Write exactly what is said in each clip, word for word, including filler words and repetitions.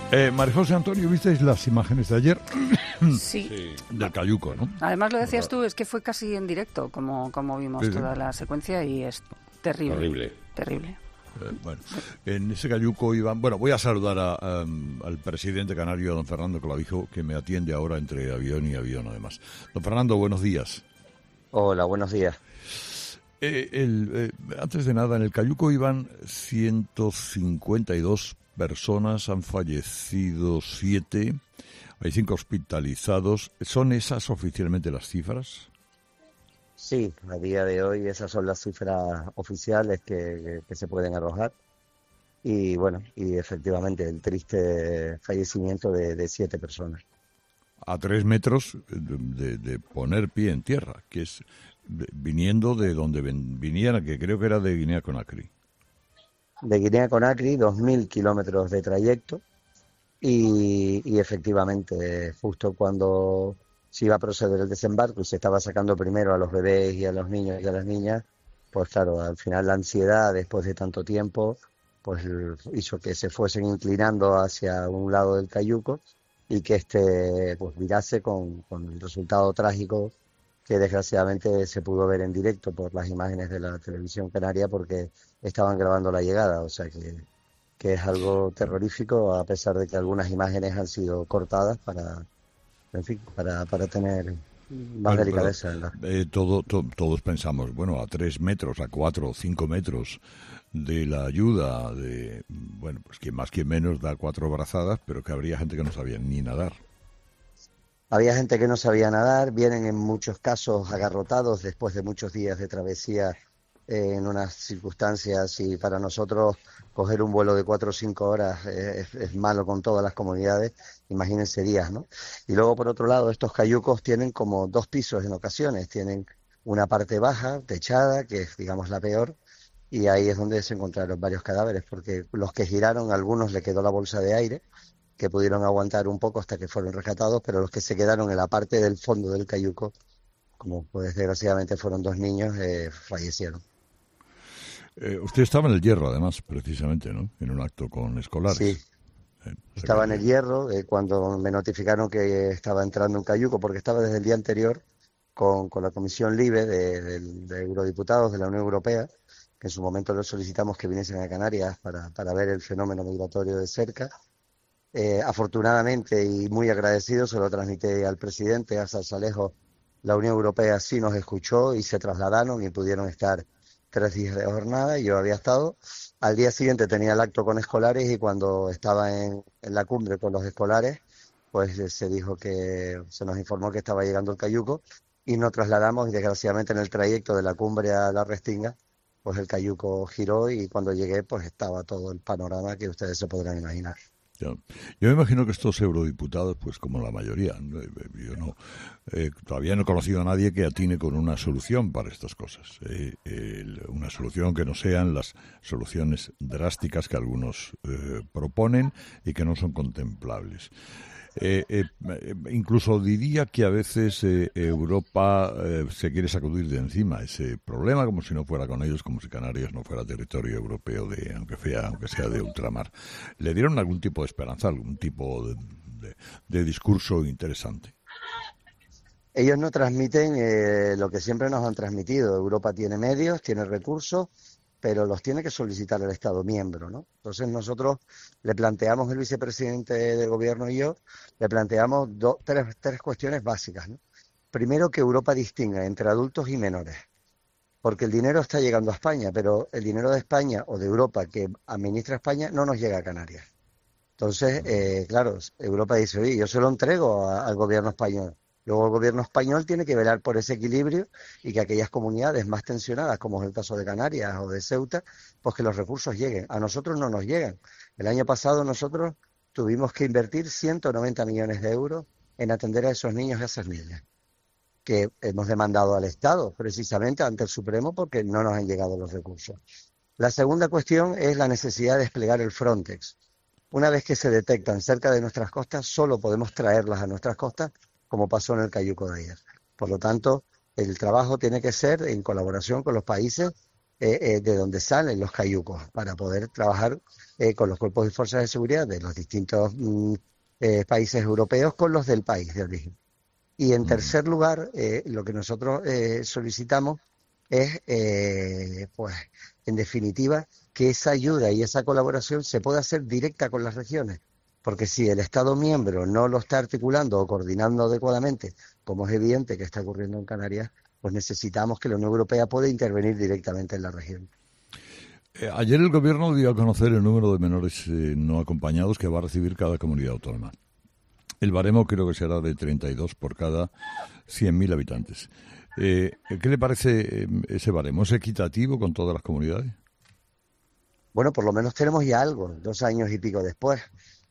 Eh, María José Antonio, ¿visteis las imágenes de ayer? Sí. Del cayuco, ¿no? Además, lo decías tú, es que fue casi en directo, como, como vimos sí, sí. toda la secuencia, y es terrible. Terrible. Terrible. Eh, bueno, en ese cayuco iban... Bueno, voy a saludar a, um, al presidente canario, don Fernando Clavijo, que me atiende ahora entre avión y avión, además. Don Fernando, buenos días. Hola, buenos días. Eh, el, eh, antes de nada, en el cayuco iban ciento cincuenta y dos personas, han fallecido siete, hay cinco hospitalizados. ¿Son esas oficialmente las cifras? Sí, a día de hoy esas son las cifras oficiales que, que, que se pueden arrojar. Y bueno, y efectivamente el triste fallecimiento de, de siete personas. A tres metros de, de poner pie en tierra, que es viniendo de donde ven, vinieran, que creo que era de Guinea-Conakry. De Guinea-Conakry, dos mil kilómetros de trayecto. Y, y efectivamente, justo cuando se iba a proceder el desembarco y se estaba sacando primero a los bebés y a los niños y a las niñas, pues claro, al final la ansiedad después de tanto tiempo pues hizo que se fuesen inclinando hacia un lado del cayuco y que este pues virase con, con el resultado trágico que desgraciadamente se pudo ver en directo por las imágenes de la televisión canaria, porque estaban grabando la llegada, o sea que, que es algo terrorífico, a pesar de que algunas imágenes han sido cortadas para, en fin, para, para tener más Bueno, delicadeza. Pero, eh, todo, to, todos pensamos, bueno, a tres metros, a cuatro o cinco metros de la ayuda de, bueno, pues quien más, quien menos da cuatro brazadas, pero que habría gente que no sabía ni nadar. Había gente que no sabía nadar, vienen en muchos casos agarrotados después de muchos días de travesía eh, en unas circunstancias, y para nosotros coger un vuelo de cuatro o cinco horas eh, es, es malo con todas las comodidades, imagínense días, ¿no? Y luego, por otro lado, estos cayucos tienen como dos pisos en ocasiones, tienen una parte baja, techada, que es, digamos, la peor, y ahí es donde se encontraron varios cadáveres, porque los que giraron, a algunos le quedó la bolsa de aire, que pudieron aguantar un poco hasta que fueron rescatados, pero los que se quedaron en la parte del fondo del cayuco, como pues desgraciadamente fueron dos niños, eh, fallecieron. Eh, usted estaba en el Hierro, además, precisamente, ¿no? En un acto con escolares. Sí, eh, estaba en el Hierro eh, cuando me notificaron que estaba entrando un cayuco, porque estaba desde el día anterior con, con la Comisión LIBE de, de, de Eurodiputados de la Unión Europea, que en su momento les solicitamos que viniesen a Canarias para, para ver el fenómeno migratorio de cerca. Eh, afortunadamente y muy agradecido se lo transmití al presidente, a Salsalejo. La Unión Europea sí nos escuchó y se trasladaron y pudieron estar tres días de jornada, y yo había estado. Al día siguiente tenía el acto con escolares, y cuando estaba en, en la cumbre con los escolares, pues eh, se dijo que, se nos informó que estaba llegando el cayuco y nos trasladamos, y desgraciadamente en el trayecto de la cumbre a la Restinga, pues el cayuco giró, y cuando llegué pues estaba todo el panorama que ustedes se podrán imaginar. Yo, yo me imagino que estos eurodiputados, pues como la mayoría, ¿no? yo no, eh, todavía no he conocido a nadie que atine con una solución para estas cosas. Eh, eh, una solución que no sean las soluciones drásticas que algunos eh, proponen y que no son contemplables. Eh, eh, incluso diría que a veces eh, Europa eh, se quiere sacudir de encima ese problema, como si no fuera con ellos, como si Canarias no fuera territorio europeo, de aunque sea, aunque sea de ultramar. ¿Le dieron algún tipo de esperanza, algún tipo de, de, de discurso interesante? Ellos no transmiten eh, lo que siempre nos han transmitido. Europa tiene medios, tiene recursos, pero los tiene que solicitar el Estado miembro, ¿no? Entonces nosotros le planteamos, el vicepresidente de gobierno y yo, le planteamos do, tres, tres cuestiones básicas, ¿no? Primero, que Europa distinga entre adultos y menores, porque el dinero está llegando a España, pero el dinero de España o de Europa que administra España no nos llega a Canarias. Entonces, eh, claro, Europa dice, oye, yo se lo entrego a, al gobierno español. Luego el gobierno español tiene que velar por ese equilibrio, y que aquellas comunidades más tensionadas, como es el caso de Canarias o de Ceuta, pues que los recursos lleguen. A nosotros no nos llegan. El año pasado nosotros tuvimos que invertir ciento noventa millones de euros en atender a esos niños y a esas niñas, que hemos demandado al Estado precisamente ante el Supremo porque no nos han llegado los recursos. La segunda cuestión es la necesidad de desplegar el Frontex. Una vez que se detectan cerca de nuestras costas, solo podemos traerlas a nuestras costas, como pasó en el cayuco de ayer. Por lo tanto, el trabajo tiene que ser en colaboración con los países eh, eh, de donde salen los cayucos, para poder trabajar eh, con los cuerpos y fuerzas de seguridad de los distintos mm, eh, países europeos con los del país de origen. Y en Mm. tercer lugar, eh, lo que nosotros eh, solicitamos es, eh, pues, en definitiva, que esa ayuda y esa colaboración se pueda hacer directa con las regiones. Porque si el Estado miembro no lo está articulando o coordinando adecuadamente, como es evidente que está ocurriendo en Canarias, pues necesitamos que la Unión Europea pueda intervenir directamente en la región. Eh, ayer el gobierno dio a conocer el número de menores eh, no acompañados que va a recibir cada comunidad autónoma. El baremo creo que será de treinta y dos por cada cien mil habitantes. Eh, ¿Qué le parece eh, ese baremo? ¿Es equitativo con todas las comunidades? Bueno, por lo menos tenemos ya algo, dos años y pico después.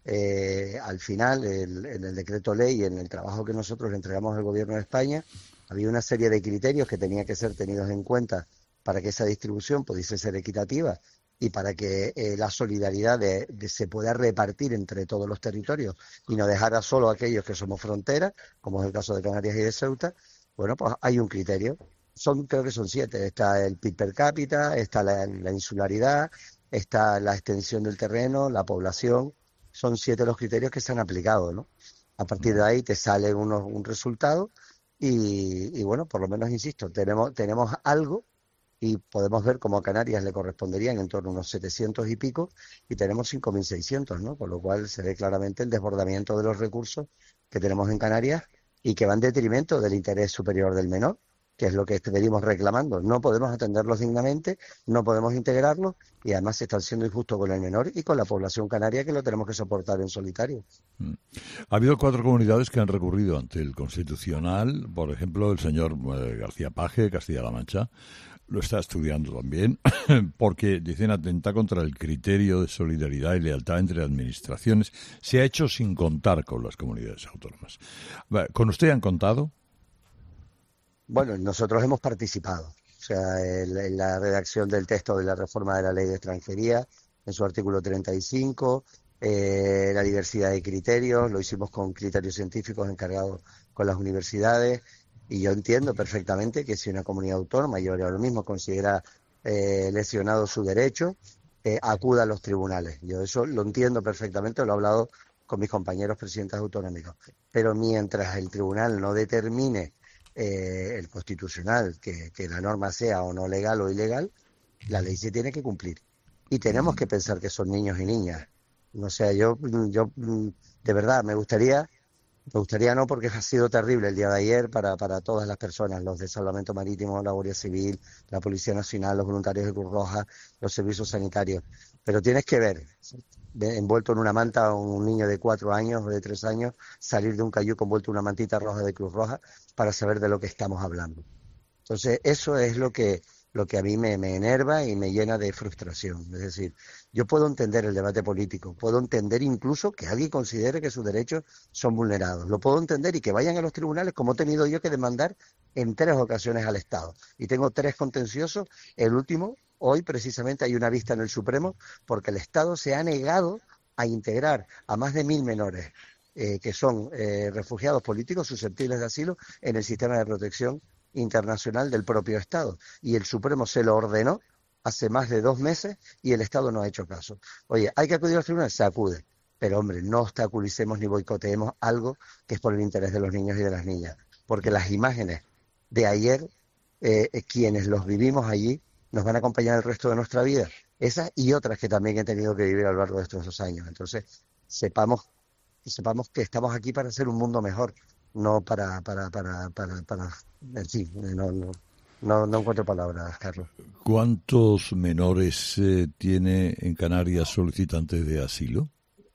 Eh, al final, el, en el decreto ley y en el trabajo que nosotros le entregamos al Gobierno de España, había una serie de criterios que tenían que ser tenidos en cuenta para que esa distribución pudiese ser equitativa y para que eh, la solidaridad de, de se pueda repartir entre todos los territorios y no dejar a solo aquellos que somos frontera, como es el caso de Canarias y de Ceuta. Bueno, pues hay un criterio. Son, creo que son siete. Está el P I B per cápita, está la, la insularidad, está la extensión del terreno, la población. Son siete los criterios que se han aplicado, ¿no? A partir de ahí te sale uno, un resultado y, y, bueno, por lo menos, insisto, tenemos, tenemos algo y podemos ver cómo a Canarias le corresponderían en torno a unos setecientos y pico y tenemos cinco mil seiscientos, ¿no? Con lo cual se ve claramente el desbordamiento de los recursos que tenemos en Canarias y que va en detrimento del interés superior del menor, que es lo que venimos reclamando. No podemos atenderlos dignamente, no podemos integrarlos y además se están siendo injustos con el menor y con la población canaria, que lo tenemos que soportar en solitario. Mm. Ha habido cuatro comunidades que han recurrido ante el Constitucional. Por ejemplo, el señor eh, García Page, de Castilla-La Mancha, lo está estudiando también, porque, dicen, atenta contra el criterio de solidaridad y lealtad entre administraciones. Se ha hecho sin contar con las comunidades autónomas. ¿Con usted han contado? Bueno, nosotros hemos participado, o sea, en, en la redacción del texto de la reforma de la Ley de Extranjería, en su artículo treinta y cinco, eh, la diversidad de criterios, lo hicimos con criterios científicos encargados con las universidades, y yo entiendo perfectamente que si una comunidad autónoma, yo haría lo mismo, considera eh, lesionado su derecho, eh, acuda a los tribunales. Yo eso lo entiendo perfectamente, lo he hablado con mis compañeros presidentes autonómicos. Pero mientras el tribunal no determine Eh, el constitucional, que, que la norma sea o no legal o ilegal, la ley se tiene que cumplir. Y tenemos que pensar que son niños y niñas. No sé, yo, yo de verdad me gustaría, me gustaría no, porque ha sido terrible el día de ayer para, para todas las personas, los de Salvamento Marítimo, la Guardia Civil, la Policía Nacional, los voluntarios de Cruz Roja, los servicios sanitarios. Pero tienes que ver, envuelto en una manta, un niño de cuatro años o de tres años, salir de un cayuco envuelto en una mantita roja de Cruz Roja para saber de lo que estamos hablando. Entonces, eso es lo que, lo que a mí me, me enerva y me llena de frustración. Es decir, yo puedo entender el debate político, puedo entender incluso que alguien considere que sus derechos son vulnerados, lo puedo entender y que vayan a los tribunales, como he tenido yo que demandar en tres ocasiones al Estado. Y tengo tres contenciosos, el último, hoy precisamente hay una vista en el Supremo, porque el Estado se ha negado a integrar a más de mil menores eh, que son eh, refugiados políticos susceptibles de asilo en el sistema de protección internacional del propio Estado. Y el Supremo se lo ordenó hace más de dos meses y el Estado no ha hecho caso. Oye, ¿hay que acudir a los tribunales? Se acude. Pero, hombre, no obstaculicemos ni boicoteemos algo que es por el interés de los niños y de las niñas. Porque las imágenes de ayer, eh, quienes los vivimos allí, nos van a acompañar el resto de nuestra vida. Esas y otras que también he tenido que vivir a lo largo de estos dos años. Entonces, sepamos, sepamos que estamos aquí para hacer un mundo mejor, no para, para, para, para, para en fin, no, no, no, no encuentro palabras, Carlos. ¿Cuántos menores eh, tiene en Canarias solicitantes de asilo?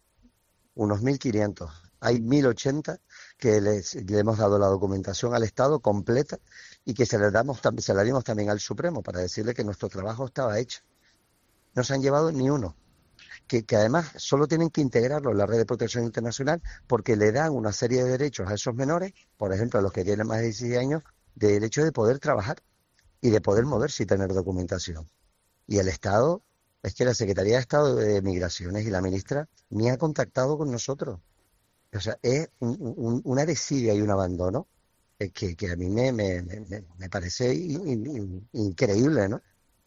Unos mil quinientos. Hay mil ochenta que les, le hemos dado la documentación al Estado completa y que se la damos, se la dimos también al Supremo para decirle que nuestro trabajo estaba hecho. No se han llevado ni uno. Que, que además solo tienen que integrarlo en la red de protección internacional porque le dan una serie de derechos a esos menores, por ejemplo a los que tienen más de dieciséis años, del hecho de poder trabajar y de poder moverse y tener documentación. Y el Estado, es que la Secretaría de Estado de Migraciones y la ministra ni ha contactado con nosotros. O sea, es un, un, una desidia y un abandono que, que a mí me, me, me, me parece in, in, increíble, ¿no?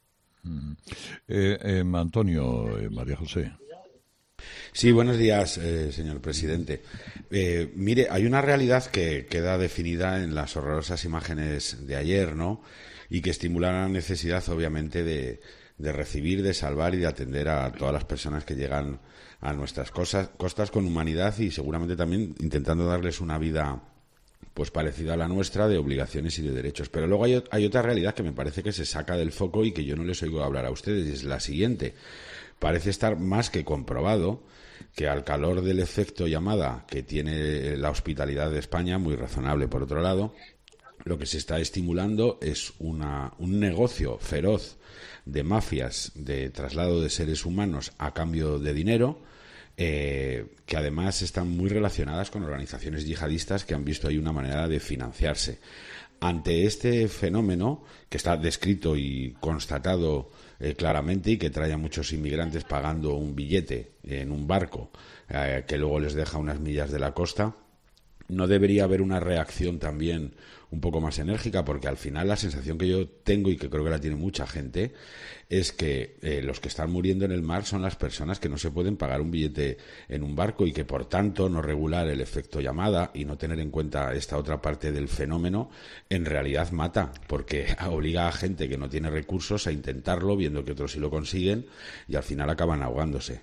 Mm. Eh, eh, Antonio, eh, María José. Sí, buenos días, eh, señor presidente. Eh, mire, hay una realidad que queda definida en las horrorosas imágenes de ayer, ¿no? Y que estimulan la necesidad, obviamente, de, de recibir, de salvar y de atender a todas las personas que llegan a nuestras cosas, costas con humanidad y seguramente también intentando darles una vida pues parecida a la nuestra, de obligaciones y de derechos. Pero luego hay, hay otra realidad que me parece que se saca del foco y que yo no les oigo hablar a ustedes, y es la siguiente. Parece estar más que comprobado que al calor del efecto llamada que tiene la hospitalidad de España, muy razonable por otro lado, lo que se está estimulando es una, un negocio feroz de mafias de traslado de seres humanos a cambio de dinero, eh, que además están muy relacionadas con organizaciones yihadistas que han visto ahí una manera de financiarse. Ante este fenómeno, que está descrito y constatado eh, claramente y que trae a muchos inmigrantes pagando un billete en un barco eh, que luego les deja unas millas de la costa, ¿no debería haber una reacción también un poco más enérgica? Porque al final la sensación que yo tengo, y que creo que la tiene mucha gente, es que eh, los que están muriendo en el mar son las personas que no se pueden pagar un billete en un barco y que, por tanto, no regular el efecto llamada y no tener en cuenta esta otra parte del fenómeno, en realidad mata, porque obliga a gente que no tiene recursos a intentarlo, viendo que otros sí lo consiguen, y al final acaban ahogándose.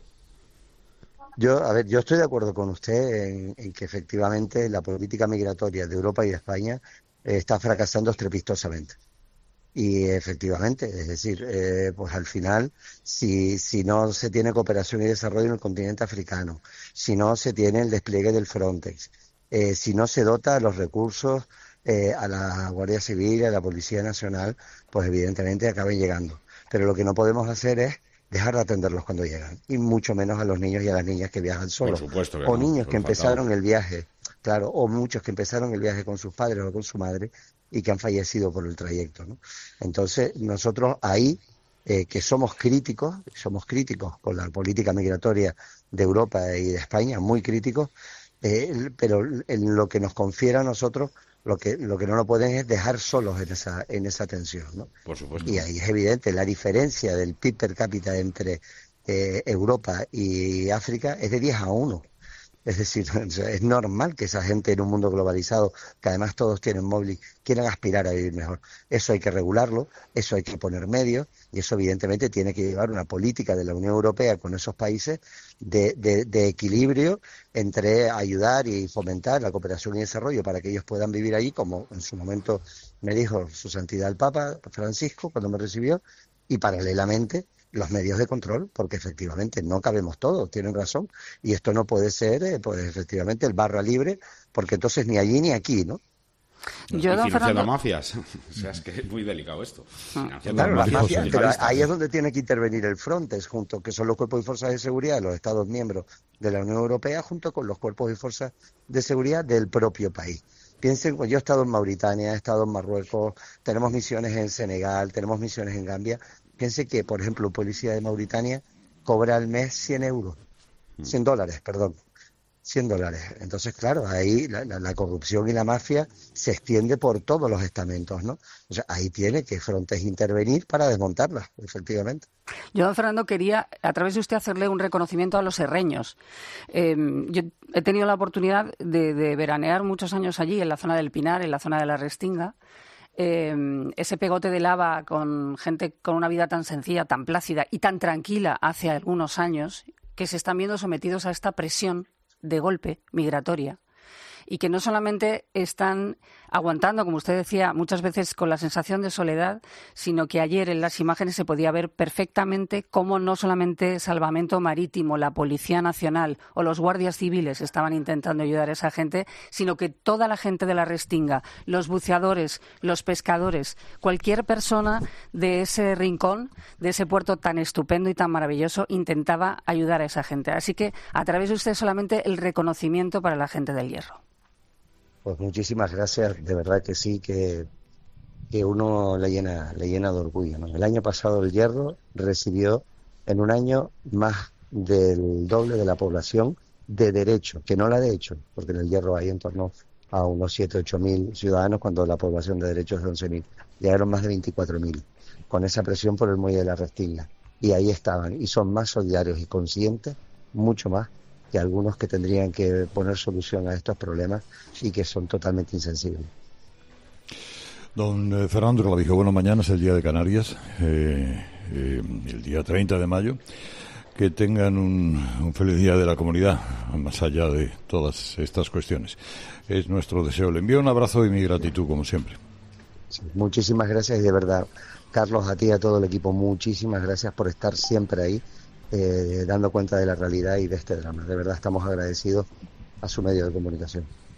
Yo, a ver, yo estoy de acuerdo con usted en, en que efectivamente la política migratoria de Europa y de España eh, está fracasando estrepitosamente. Y efectivamente, es decir, eh, pues al final, si, si no se tiene cooperación y desarrollo en el continente africano, si no se tiene el despliegue del Frontex, eh, si no se dota los recursos eh, a la Guardia Civil, a la Policía Nacional, pues evidentemente acaben llegando. Pero lo que no podemos hacer es dejar de atenderlos cuando llegan, y mucho menos a los niños y a las niñas que viajan solos. Por supuesto que o no, niños que empezaron faltaba. el viaje, claro, o muchos que empezaron el viaje con sus padres o con su madre y que han fallecido por el trayecto, ¿no? Entonces, nosotros ahí, eh, que somos críticos, somos críticos con la política migratoria de Europa y de España, muy críticos, eh, pero en lo que nos confiere a nosotros, lo que lo que no nos pueden es dejar solos en esa en esa tensión, ¿no? Por supuesto. Y ahí es evidente la diferencia del P I B per cápita entre eh, Europa y África es de diez a uno. Es decir, es normal que esa gente en un mundo globalizado, que además todos tienen móvil, quieran aspirar a vivir mejor. Eso hay que regularlo, eso hay que poner medios, y eso evidentemente tiene que llevar una política de la Unión Europea con esos países de, de, de equilibrio entre ayudar y fomentar la cooperación y desarrollo para que ellos puedan vivir allí, como en su momento me dijo Su Santidad el Papa Francisco cuando me recibió, y paralelamente los medios de control, porque efectivamente no cabemos todos, tienen razón, y esto no puede ser, eh, pues efectivamente, el barra libre, porque entonces ni allí ni aquí, ¿no? No, Yo, y don financiando Fernando... mafias. O sea, es que es muy delicado esto. Financiando Claro, las mafias mafias, pero yihadistas. ahí es donde tiene que intervenir el Frontex, junto que son los cuerpos y fuerzas de seguridad de los Estados miembros de la Unión Europea, junto con los cuerpos y fuerzas de seguridad del propio país. Piensen, pues yo he estado en Mauritania, he estado en Marruecos, tenemos misiones en Senegal, tenemos misiones en Gambia. Piense que, por ejemplo, un policía de Mauritania cobra al mes cien euros, cien dólares, perdón, cien dólares. Entonces, claro, ahí la, la, la corrupción y la mafia se extiende por todos los estamentos, ¿no? O sea, ahí tiene que Frontex intervenir para desmontarlas, efectivamente. Yo, don Fernando, quería, a través de usted, hacerle un reconocimiento a los herreños. Eh, yo he tenido la oportunidad de, de veranear muchos años allí, en la zona del Pinar, en la zona de la Restinga. Eh, ese pegote de lava con gente con una vida tan sencilla, tan plácida y tan tranquila hace algunos años, que se están viendo sometidos a esta presión de golpe migratoria, y que no solamente están aguantando, como usted decía, muchas veces con la sensación de soledad, sino que ayer en las imágenes se podía ver perfectamente cómo no solamente Salvamento Marítimo, la Policía Nacional o los guardias civiles estaban intentando ayudar a esa gente, sino que toda la gente de la Restinga, los buceadores, los pescadores, cualquier persona de ese rincón, de ese puerto tan estupendo y tan maravilloso, intentaba ayudar a esa gente. Así que, a través de usted, solamente el reconocimiento para la gente del Hierro. Pues muchísimas gracias, de verdad que sí, que, que uno le llena, le llena de orgullo, ¿no? El año pasado el Hierro recibió en un año más del doble de la población de derecho, que no la de hecho, porque en el Hierro hay en torno a unos siete, ocho mil ciudadanos, cuando la población de derecho es de once mil. Llegaron más de veinticuatro mil. con esa presión por el muelle de la Restinga. Y ahí estaban, y son más solidarios y conscientes, mucho más, que algunos que tendrían que poner solución a estos problemas y que son totalmente insensibles. Don eh, Fernando Clavijo, bueno, mañana es el Día de Canarias, eh, eh, el día treinta de mayo. Que tengan un, un feliz día de la comunidad, más allá de todas estas cuestiones. Es nuestro deseo. Le envío un abrazo y mi gratitud, como siempre. Sí, muchísimas gracias y de verdad, Carlos, a ti y a todo el equipo, muchísimas gracias por estar siempre ahí, eh, dando cuenta de la realidad y de este drama. De verdad estamos agradecidos a su medio de comunicación.